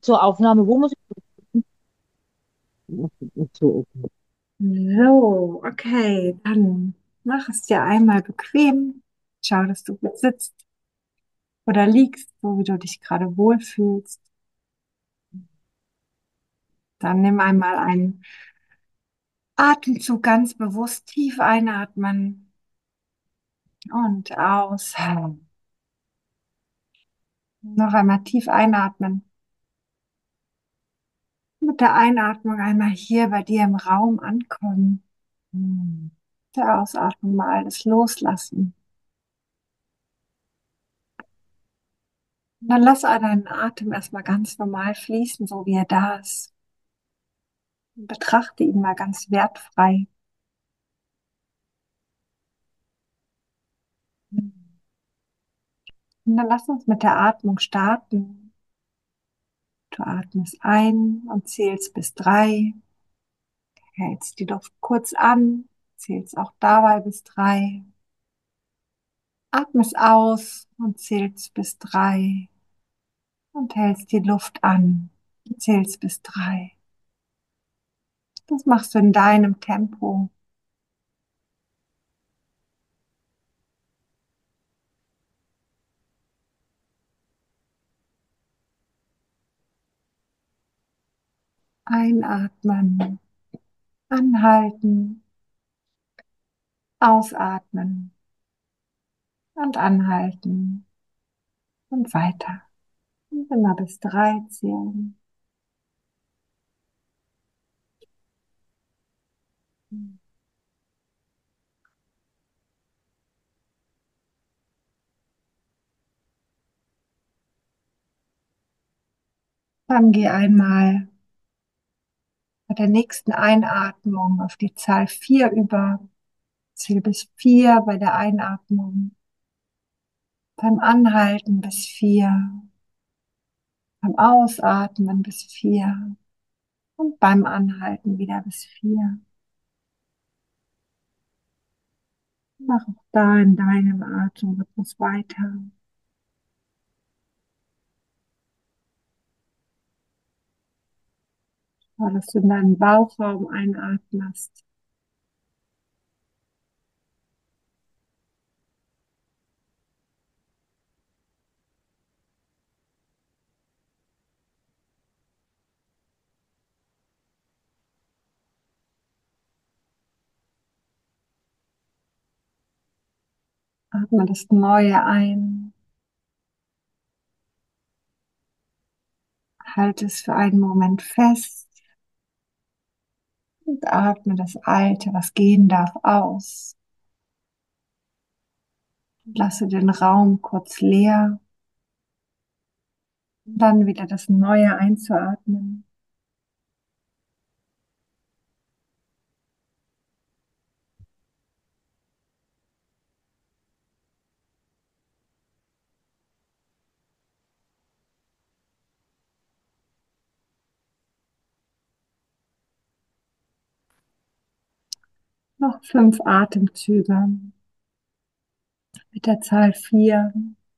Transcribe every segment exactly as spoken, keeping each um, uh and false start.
zur Aufnahme, wo muss ich? So, okay. So, okay, dann mach es dir einmal bequem. Schau, dass du gut sitzt oder liegst, so wie du dich gerade wohlfühlst. Dann nimm einmal einen Atemzug ganz bewusst tief einatmen und aus. Noch einmal tief einatmen. Mit der Einatmung einmal hier bei dir im Raum ankommen. Hm. Der Ausatmung mal alles loslassen. Und dann lass deinen Atem erstmal ganz normal fließen, so wie er da ist. Und betrachte ihn mal ganz wertfrei. Und dann lass uns mit der Atmung starten. Du atmest ein und zählst bis drei. Hältst die Luft kurz an, zählst auch dabei bis drei. Atmest aus und zählst bis drei und hältst die Luft an und zählst bis drei. Das machst du in deinem Tempo. Einatmen, anhalten, ausatmen und anhalten und weiter. Und immer bis drei zählen. Dann geh einmal bei der nächsten Einatmung auf die Zahl vier über. Zähl bis vier bei der Einatmung. Beim Anhalten bis vier. Beim Ausatmen bis vier. Und beim Anhalten wieder bis vier. Mach auch da in deinem Atemrhythmus weiter. Schau, dass du in deinen Bauchraum einatmest. Atme das Neue ein. Halte es für einen Moment fest. Und atme das Alte, was gehen darf, aus. Lasse den Raum kurz leer. Und dann wieder das Neue einzuatmen. Noch fünf Atemzüge mit der Zahl vier.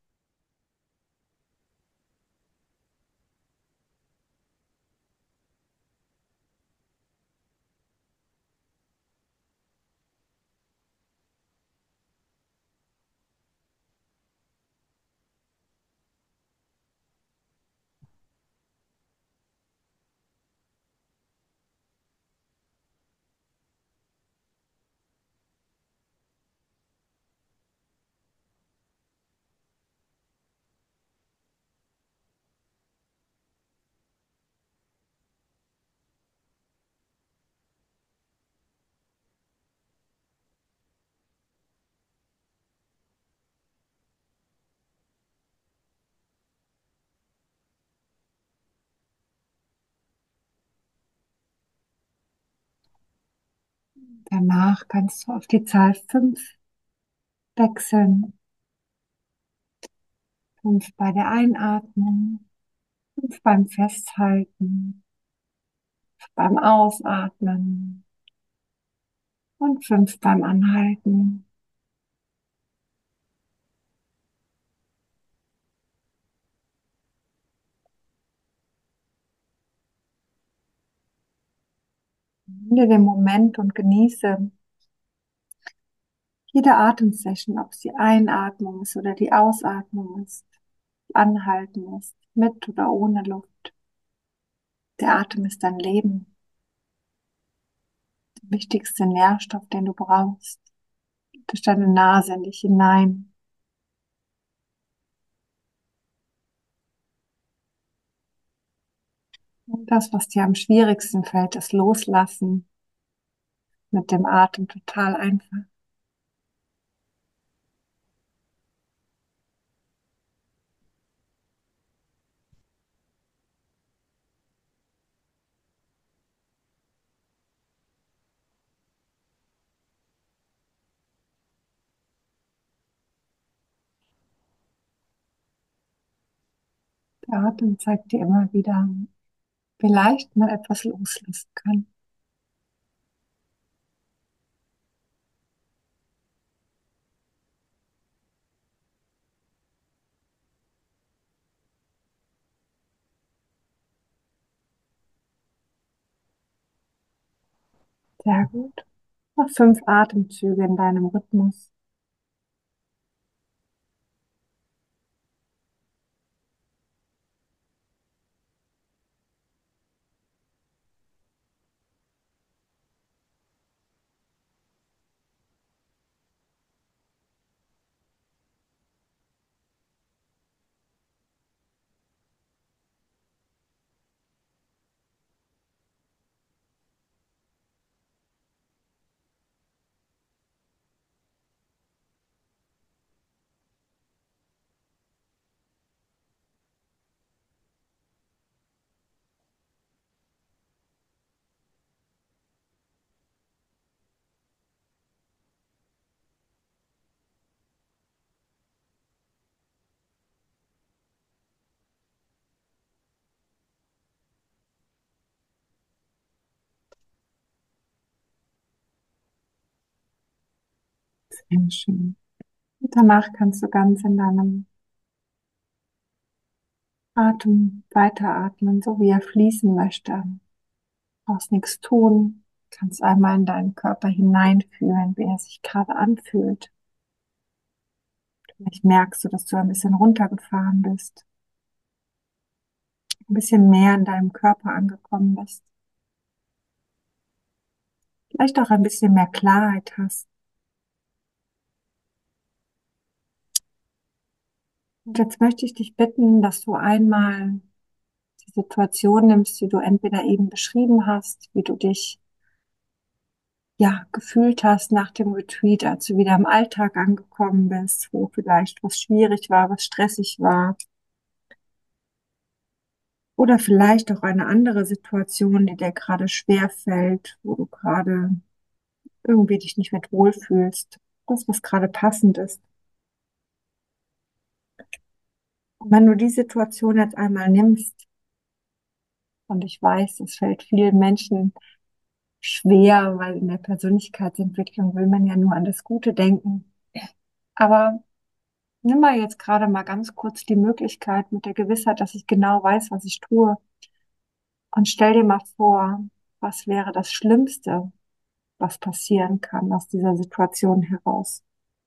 Danach kannst du auf die Zahl fünf wechseln. Fünf bei der Einatmung, fünf beim Festhalten, beim Ausatmen und fünf beim Anhalten. Nimm dir den Moment und genieße jede Atemsession, ob es die Einatmung ist oder die Ausatmung ist, Anhalten ist, mit oder ohne Luft. Der Atem ist dein Leben, der wichtigste Nährstoff, den du brauchst. Durch deine Nase in dich hinein. Und das, was dir am schwierigsten fällt, ist Loslassen, mit dem Atem total einfach. Der Atem zeigt dir immer wieder, wie leicht man etwas loslassen kann. Sehr gut. Noch fünf Atemzüge in deinem Rhythmus. Sehr schön. Und danach kannst du ganz in deinem Atem weiteratmen, so wie er fließen möchte. Du brauchst nichts tun. Du kannst einmal in deinen Körper hineinfühlen, wie er sich gerade anfühlt. Vielleicht merkst du, dass du ein bisschen runtergefahren bist, ein bisschen mehr in deinem Körper angekommen bist. Vielleicht auch ein bisschen mehr Klarheit hast. Und jetzt möchte ich dich bitten, dass du einmal die Situation nimmst, die du entweder eben beschrieben hast, wie du dich ja gefühlt hast nach dem Retreat, als du wieder im Alltag angekommen bist, wo vielleicht was schwierig war, was stressig war. Oder vielleicht auch eine andere Situation, die dir gerade schwer fällt, wo du gerade irgendwie dich nicht mit wohlfühlst. Das, was gerade passend ist. Und wenn du die Situation jetzt einmal nimmst, und ich weiß, das fällt vielen Menschen schwer, weil in der Persönlichkeitsentwicklung will man ja nur an das Gute denken. Aber nimm mal jetzt gerade mal ganz kurz die Möglichkeit mit der Gewissheit, dass ich genau weiß, was ich tue. Und stell dir mal vor, was wäre das Schlimmste, was passieren kann aus dieser Situation heraus.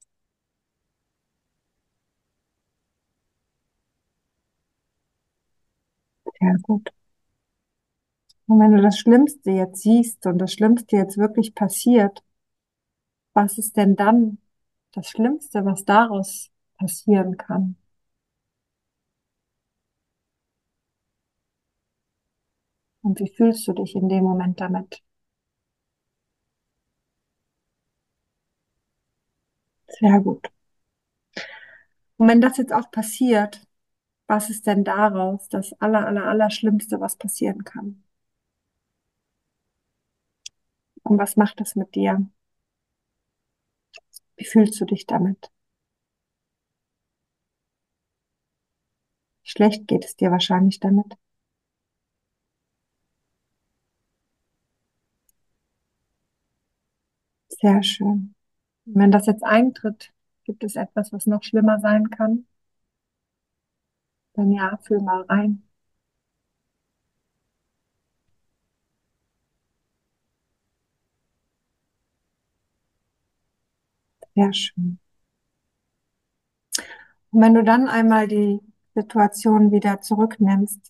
Ja, gut. Und wenn du das Schlimmste jetzt siehst und das Schlimmste jetzt wirklich passiert, was ist denn dann das Schlimmste, was daraus passieren kann? Und wie fühlst du dich in dem Moment damit? Sehr gut. Und wenn das jetzt auch passiert, was ist denn daraus das aller, aller, aller Schlimmste, was passieren kann? Und was macht das mit dir? Wie fühlst du dich damit? Schlecht geht es dir wahrscheinlich damit. Sehr schön. Und wenn das jetzt eintritt, gibt es etwas, was noch schlimmer sein kann? Dann ja, fühl mal rein. Sehr schön. Und wenn du dann einmal die Situation wieder zurücknimmst,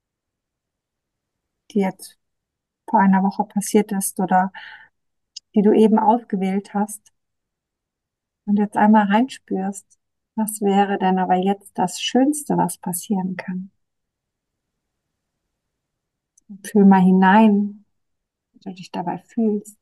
die jetzt vor einer Woche passiert ist oder die du eben ausgewählt hast und jetzt einmal reinspürst, was wäre denn aber jetzt das Schönste, was passieren kann? Fühl mal hinein, wie du dich dabei fühlst.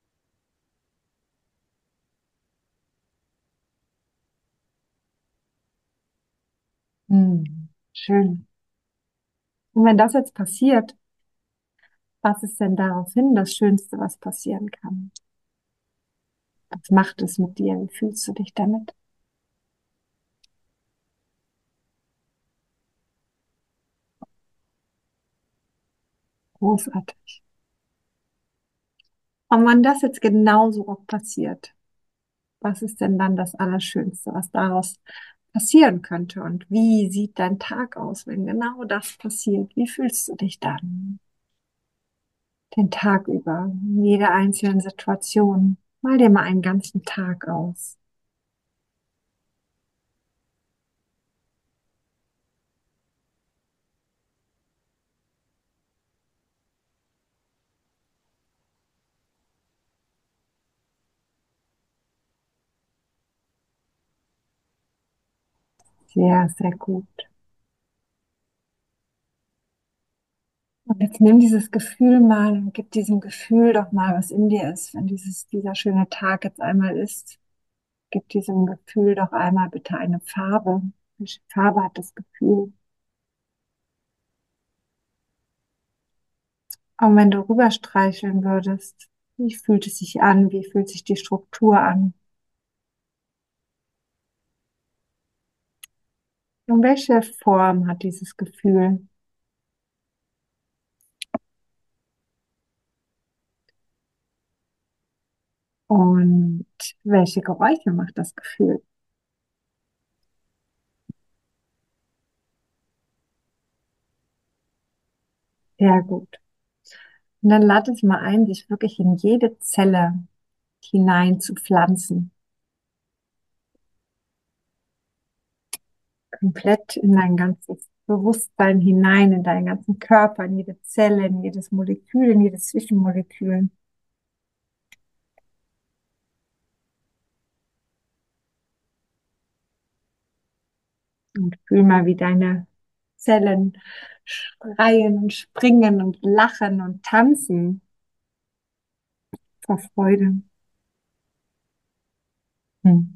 Hm, schön. Und wenn das jetzt passiert, was ist denn daraufhin das Schönste, was passieren kann? Was macht es mit dir? Wie fühlst du dich damit? Großartig. Und wenn das jetzt genauso auch passiert, was ist denn dann das Allerschönste, was daraus passieren könnte? Und wie sieht dein Tag aus, wenn genau das passiert? Wie fühlst du dich dann den Tag über, in jeder einzelnen Situation? Mal dir mal einen ganzen Tag aus. Sehr, sehr gut. Und jetzt nimm dieses Gefühl mal und gib diesem Gefühl doch mal, was in dir ist, wenn dieses, dieser schöne Tag jetzt einmal ist. Gib diesem Gefühl doch einmal bitte eine Farbe. Welche Farbe hat das Gefühl? Und wenn du rüberstreicheln würdest, wie fühlt es sich an? Wie fühlt sich die Struktur an? Und welche Form hat dieses Gefühl? Und welche Geräusche macht das Gefühl? Sehr gut. Und dann lad es mal ein, sich wirklich in jede Zelle hinein zu pflanzen. Komplett in dein ganzes Bewusstsein hinein, in deinen ganzen Körper, in jede Zelle, in jedes Molekül, in jedes Zwischenmolekül. Und fühl mal, wie deine Zellen schreien und springen und lachen und tanzen vor Freude. Hm.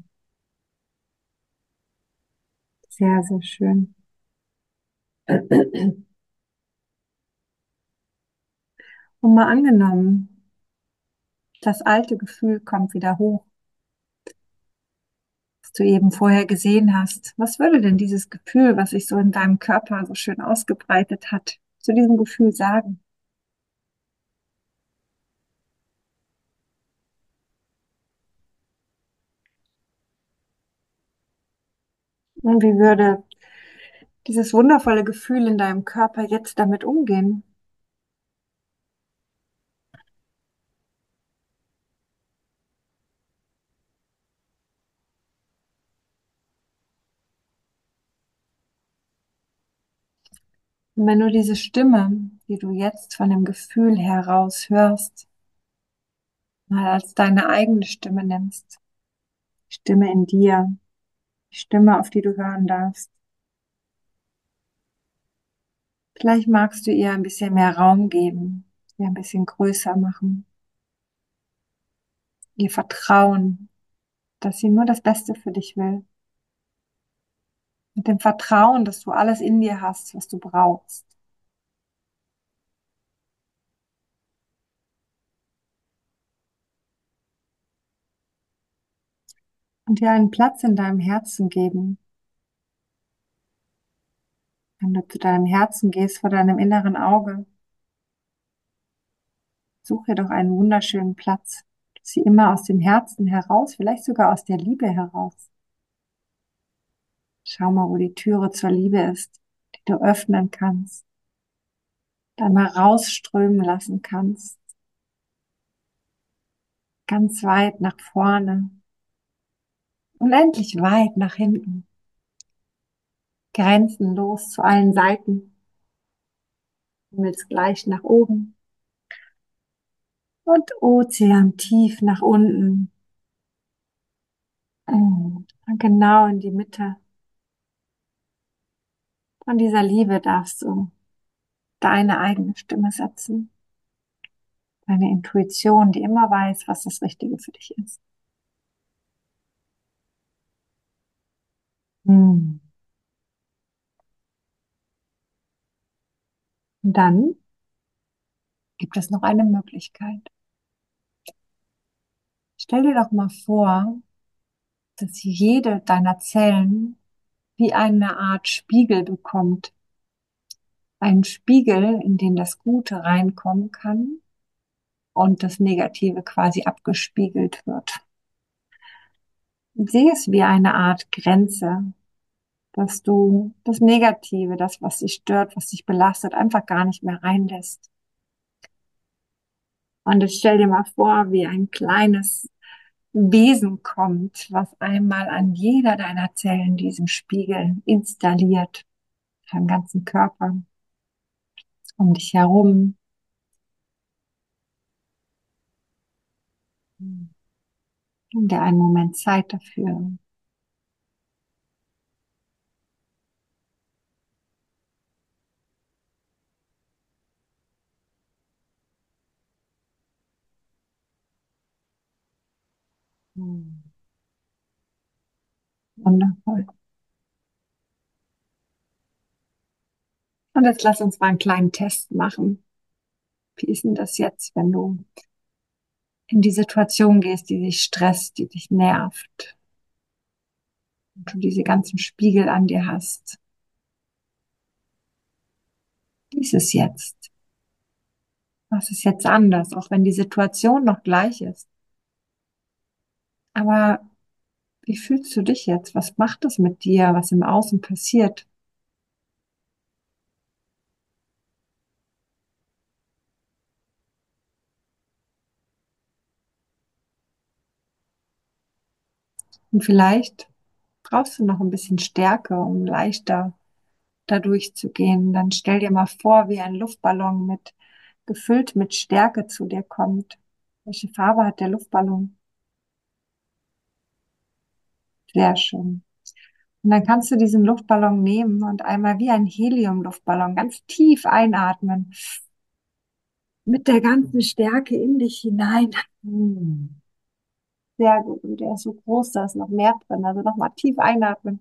Sehr, sehr schön. Und mal angenommen, das alte Gefühl kommt wieder hoch, das du eben vorher gesehen hast. Was würde denn dieses Gefühl, was sich so in deinem Körper so schön ausgebreitet hat, zu diesem Gefühl sagen? Und wie würde dieses wundervolle Gefühl in deinem Körper jetzt damit umgehen? Und wenn du diese Stimme, die du jetzt von dem Gefühl heraus hörst, mal als deine eigene Stimme nimmst, die Stimme in dir, die Stimme, auf die du hören darfst, vielleicht magst du ihr ein bisschen mehr Raum geben, sie ein bisschen größer machen, ihr vertrauen, dass sie nur das Beste für dich will. Mit dem Vertrauen, dass du alles in dir hast, was du brauchst. Und dir einen Platz in deinem Herzen geben. Wenn du zu deinem Herzen gehst, vor deinem inneren Auge, suche doch einen wunderschönen Platz. Sie immer aus dem Herzen heraus, vielleicht sogar aus der Liebe heraus. Schau mal, wo die Türe zur Liebe ist, die du öffnen kannst, dann mal rausströmen lassen kannst, ganz weit nach vorne. unendlich weit nach hinten, grenzenlos zu allen Seiten, himmelsgleich nach oben und Ozean tief nach unten. Und genau in die Mitte von dieser Liebe darfst du deine eigene Stimme setzen, deine Intuition, die immer weiß, was das Richtige für dich ist. Hm. Und dann gibt es noch eine Möglichkeit. Stell dir doch mal vor, dass jede deiner Zellen wie eine Art Spiegel bekommt. Einen Spiegel, in den das Gute reinkommen kann und das Negative quasi abgespiegelt wird. Sieh es wie eine Art Grenze, dass du das Negative, das, was dich stört, was dich belastet, einfach gar nicht mehr reinlässt. Und jetzt stell dir mal vor, wie ein kleines Wesen kommt, was einmal an jeder deiner Zellen diesen Spiegel installiert, deinen ganzen Körper, um dich herum. Nimm dir einen Moment Zeit dafür. Wundervoll. Und jetzt lass uns mal einen kleinen Test machen. Wie ist denn das jetzt, wenn du in die Situation gehst, die dich stresst, die dich nervt und du diese ganzen Spiegel an dir hast? Wie ist es jetzt? Was ist jetzt anders, auch wenn die Situation noch gleich ist? Aber wie fühlst du dich jetzt? Was macht es mit dir, was im Außen passiert? Und vielleicht brauchst du noch ein bisschen Stärke, um leichter da durchzugehen. Dann stell dir mal vor, wie ein Luftballon mit, gefüllt mit Stärke zu dir kommt. Welche Farbe hat der Luftballon? Sehr schön. Und dann kannst du diesen Luftballon nehmen und einmal wie ein Heliumluftballon ganz tief einatmen. Mit der ganzen Stärke in dich hinein. Hm. Sehr gut. Und der ist so groß, da ist noch mehr drin. Also nochmal tief einatmen.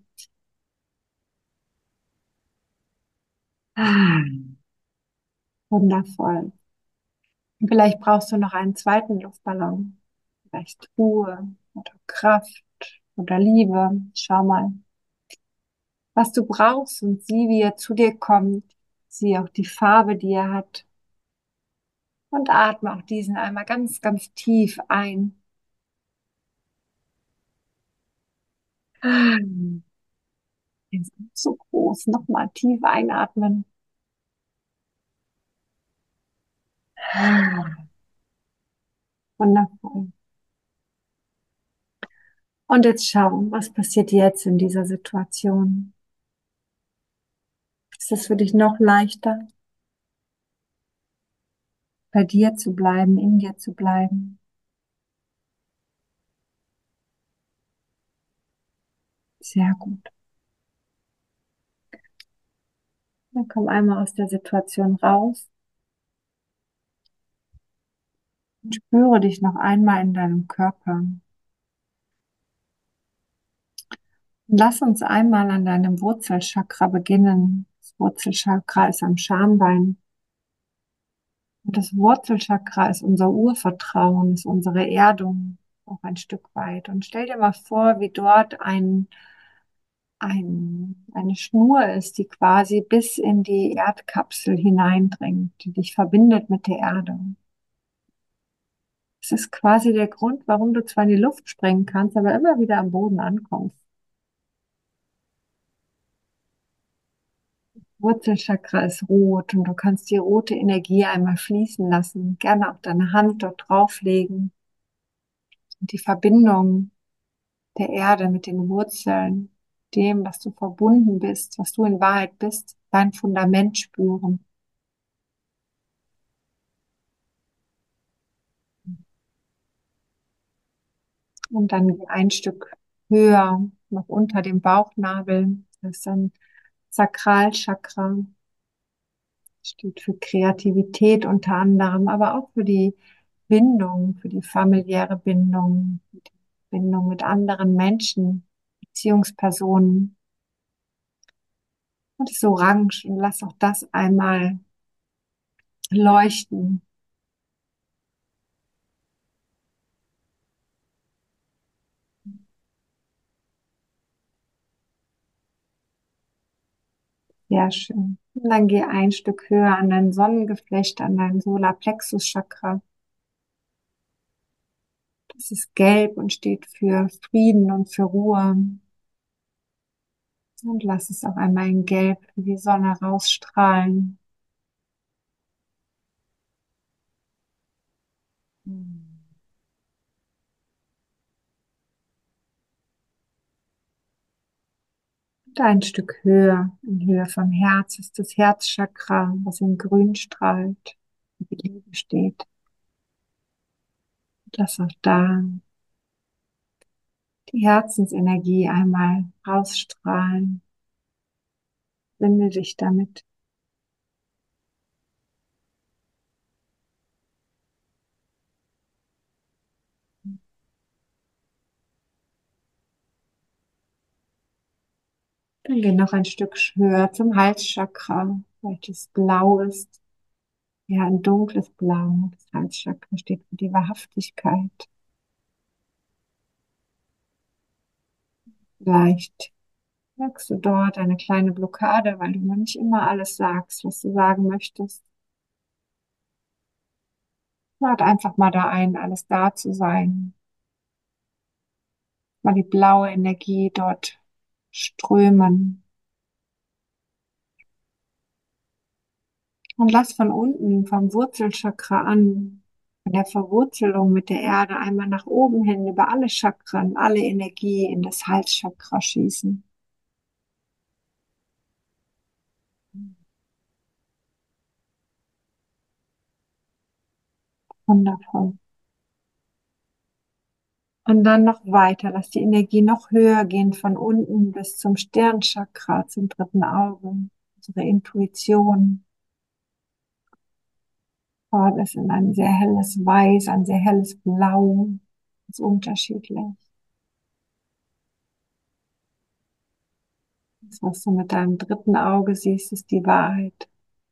Ah, wundervoll. Und vielleicht brauchst du noch einen zweiten Luftballon. Vielleicht Ruhe oder Kraft oder Liebe. Schau mal, was du brauchst und sieh, wie er zu dir kommt. Sieh auch die Farbe, die er hat. Und atme auch diesen einmal ganz, ganz tief ein. Ah, der ist so groß. Nochmal tief einatmen. Ah, wundervoll. Und jetzt schauen, was passiert jetzt in dieser Situation? Ist es für dich noch leichter, bei dir zu bleiben, in dir zu bleiben? Sehr gut. Dann komm einmal aus der Situation raus und spüre dich noch einmal in deinem Körper. Und lass uns einmal an deinem Wurzelchakra beginnen. Das Wurzelchakra ist am Schambein. Und das Wurzelchakra ist unser Urvertrauen, ist unsere Erdung auch ein Stück weit. Und stell dir mal vor, wie dort ein, ein, eine Schnur ist, die quasi bis in die Erdkapsel hineindringt, die dich verbindet mit der Erde. Es ist quasi der Grund, warum du zwar in die Luft springen kannst, aber immer wieder am Boden ankommst. Wurzelchakra ist rot und du kannst die rote Energie einmal fließen lassen. Gerne auch deine Hand dort drauflegen und die Verbindung der Erde, mit den Wurzeln, dem, was du verbunden bist, was du in Wahrheit bist, dein Fundament spüren. Und dann geh ein Stück höher, noch unter dem Bauchnabel. Das ist ein Sakralchakra, steht für Kreativität unter anderem, aber auch für die Bindung, für die familiäre Bindung, die Bindung mit anderen Menschen, Beziehungspersonen. Und es ist orange und lass auch das einmal leuchten. Sehr schön. Und dann geh ein Stück höher an dein Sonnengeflecht, an dein Solarplexus-Chakra. Das ist gelb und steht für Frieden und für Ruhe. Und lass es auch einmal in Gelb wie die Sonne rausstrahlen. Und ein Stück höher, in Höhe vom Herz, ist das Herzchakra, was in Grün strahlt, wie die Liebe steht. Und lass auch da die Herzensenergie einmal rausstrahlen. Binde dich damit. Dann geh noch ein Stück höher zum Halschakra, welches blau ist. Ja, ein dunkles Blau. Das Halschakra steht für die Wahrhaftigkeit. Vielleicht merkst du dort eine kleine Blockade, weil du noch nicht immer alles sagst, was du sagen möchtest. Lad einfach mal da ein, alles da zu sein. Mal die blaue Energie dort strömen. Und lass von unten, vom Wurzelchakra an, von der Verwurzelung mit der Erde einmal nach oben hin über alle Chakren, alle Energie in das Halschakra schießen. Wundervoll. Und dann noch weiter, lass die Energie noch höher gehen, von unten bis zum Sternchakra, zum dritten Auge, unsere Intuition. Farbe ist in ein sehr helles Weiß, ein sehr helles Blau, ist unterschiedlich. Das, was du mit deinem dritten Auge siehst, ist die Wahrheit.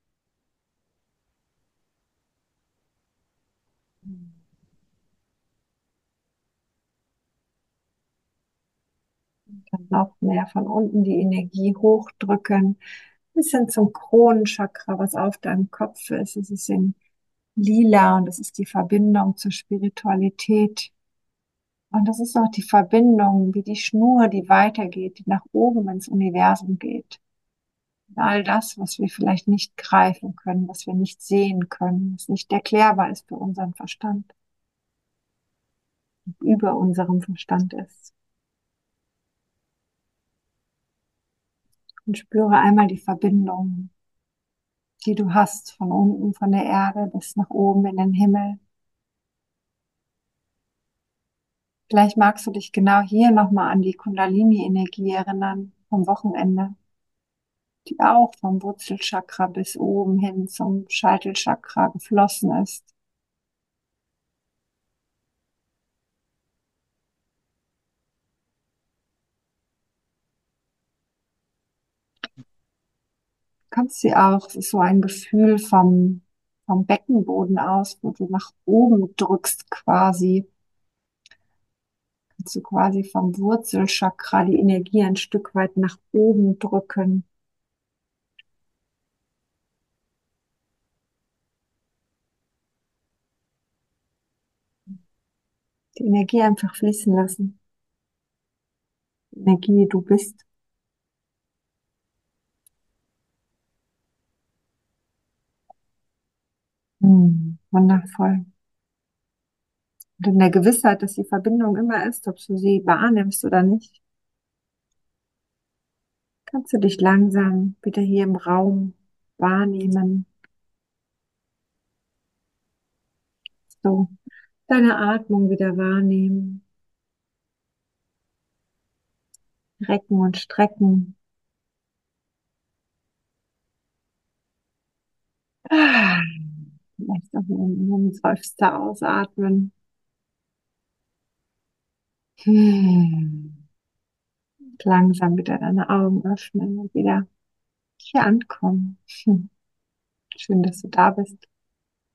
Dann noch mehr von unten die Energie hochdrücken, bis hin zum Kronenchakra, was auf deinem Kopf ist. Es ist in Lila und es ist die Verbindung zur Spiritualität. Und das ist auch die Verbindung, wie die Schnur, die weitergeht, die nach oben ins Universum geht. Und all das, was wir vielleicht nicht greifen können, was wir nicht sehen können, was nicht erklärbar ist für unseren Verstand, über unserem Verstand ist. Und spüre einmal die Verbindung, die du hast, von unten, von der Erde bis nach oben in den Himmel. Vielleicht magst du dich genau hier nochmal an die Kundalini-Energie erinnern vom Wochenende, die auch vom Wurzelchakra bis oben hin zum Scheitelchakra geflossen ist. Kannst sie auch, es ist so ein Gefühl vom, vom Beckenboden aus, wo du nach oben drückst quasi, kannst du quasi vom Wurzelchakra die Energie ein Stück weit nach oben drücken. Die Energie einfach fließen lassen. Die Energie, die du bist. Hm, wundervoll. Und in der Gewissheit, dass die Verbindung immer ist, ob du sie wahrnimmst oder nicht, kannst du dich langsam wieder hier im Raum wahrnehmen. So, deine Atmung wieder wahrnehmen. Recken und strecken. Ah, vielleicht auch einen einen Seufzer ausatmen. Hm. Langsam wieder deine Augen öffnen und wieder hier ankommen. Hm. Schön, dass du da bist.